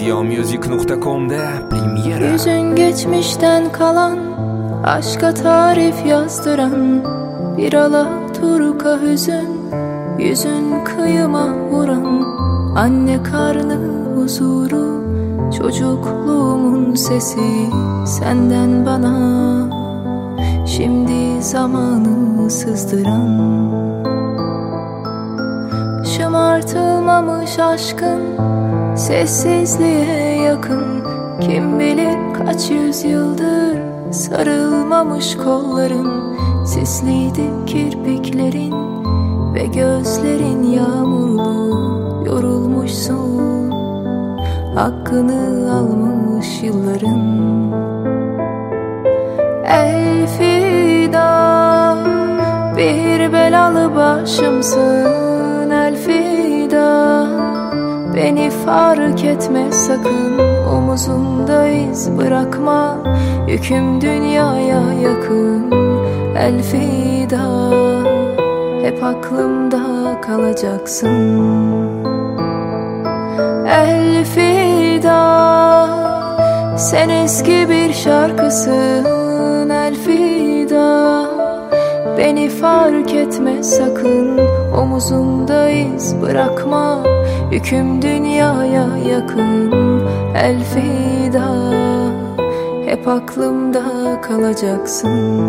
Ziyomusic.com'da premyera. Yüzün geçmişten kalan, aşka tarif yazdıran bir alaturka hüzün, yüzün kıyıma vuran anne karnı huzuru, çocukluğumun sesi senden bana, şimdi zamanı sızdıran. Şımartılmamış aşkın sessizliğe yakın, kim bilir kaç yüzyıldır sarılmamış kolların, sisliydi kirpiklerin ve gözlerin yağmurlu, yorulmuşsun, hakkını almış yılların. Elfida, bir belalı başımsın elfida, beni fark etme sakın, omuzumda iz bırakma, yüküm dünyaya yakın. Elfida, hep aklımda kalacaksın. Elfida, sen eski bir şarkısın. Elfida, beni fark etme sakın, omuzumda iz bırakma, yüküm dünyaya yakın. Elfida, hep aklımda kalacaksın.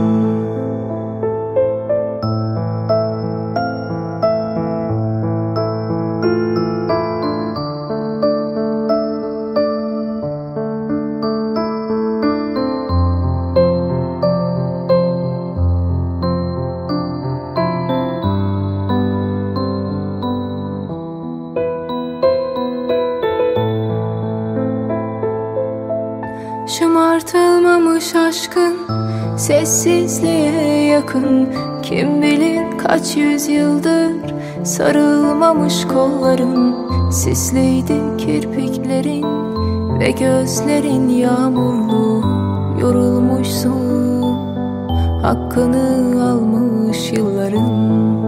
Şımartılmamış aşkın sessizliğe yakın, kim bilir kaç yüzyıldır sarılmamış kolların, sisliydi kirpiklerin ve gözlerin yağmurlu, yorulmuşsun, hakkını almış yılların.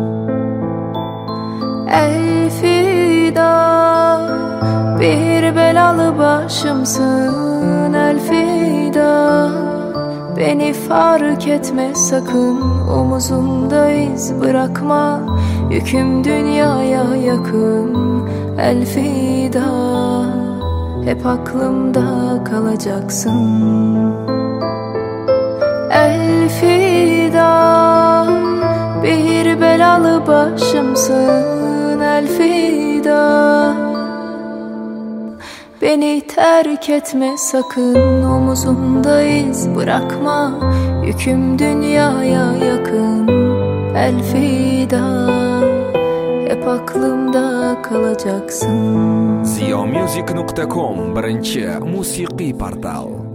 Elfida, bir belalı başımsın. Elfida, beni fark etme sakın, omuzumda iz bırakma, yüküm dünyaya yakın. Elfida, hep aklımda kalacaksın. Elfida, bir belalı başımsın. Elfida, beni terk etme sakın, omuzumda iz bırakma, yüküm dünyaya yakın. Elfida, hep aklımda kalacaksın. Ziyomusic.com birinchi musiqiy portal.